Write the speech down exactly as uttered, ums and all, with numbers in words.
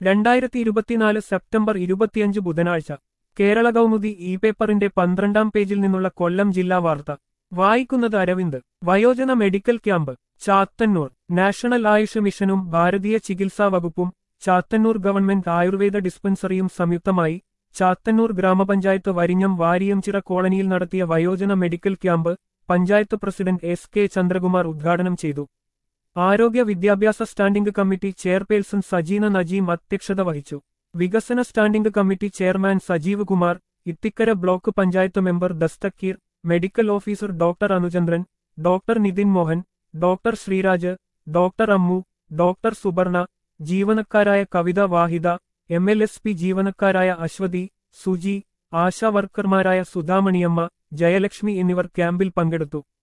രണ്ടായിരത്തി ഇരുപത്തിനാല് സെപ്റ്റംബർ ഇരുപത്തിയഞ്ച് ബുധനാഴ്ച കേരള കൗമുദി ഇ പേപ്പറിന്റെ പന്ത്രണ്ടാം പേജിൽ നിന്നുള്ള കൊല്ലം ജില്ലാ വാർത്ത വായിക്കുന്നത് അരവിന്ദ്. വയോജന medical camp Chathannoor. National Ayush മിഷനും ഭാരതീയ ചികിത്സാ വകുപ്പും ചാത്തന്നൂർ ഗവൺമെന്റ് ആയുർവേദ ഡിസ്പെൻസറിയും സംയുക്തമായി ചാത്തന്നൂർ ഗ്രാമപഞ്ചായത്ത് വരിഞ്ഞം വാരിയംചിറ കോളനിയിൽ നടത്തിയ വയോജന medical camp panchayat president S K Chandrakumar ഉദ്ഘാടനം ചെയ്തു. ആരോഗ്യ വിദ്യാഭ്യാസ standing committee chairperson Sajeena Najeem അധ്യക്ഷത വഹിച്ചു. വികസന standing committee chairman Sajeev Kumar, Ithikkara block panchayat member Dasthakeer, medical officer doctor Anuchandran, doctor Nithin Mohan, doctor Sreeraj, doctor Ammu, doctor Suberna, ജീവനക്കാരായ Kavitha Vahida, M L S P ജീവനക്കാരായ അശ്വതി, സുജി, ആശാ വർക്കർമാരായ സുധാമണിയമ്മ, ജയലക്ഷ്മി എന്നിവർ ക്യാമ്പിൽ പങ്കെടുത്തു.